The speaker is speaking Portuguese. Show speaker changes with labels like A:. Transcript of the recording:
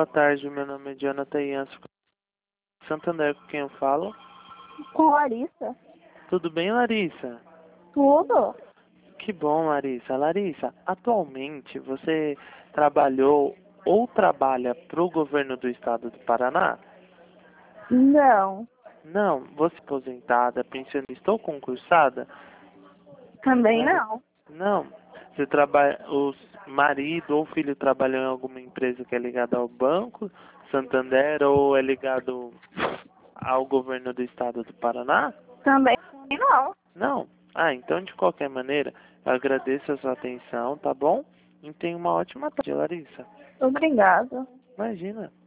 A: boa tarde. Meu nome é Jonathan Ianço, Santander, com quem eu falo?
B: Com Larissa.
A: Tudo bem, Larissa?
B: Tudo?
A: Que bom, Larissa. Larissa, atualmente você trabalhou ou trabalha para o governo do estado do Paraná?
B: Não.
A: Não. Você é aposentada, pensionista ou concursada?
B: Também não.
A: Não. Você trabalha, o marido ou filho trabalham em alguma empresa que é ligada ao banco, Santander, ou é ligado ao governo do estado do Paraná?
B: Também não.
A: Não? Ah, então de qualquer maneira, eu agradeço a sua atenção, tá bom? E tenha uma ótima tarde, Larissa.
B: Obrigada.
A: Imagina.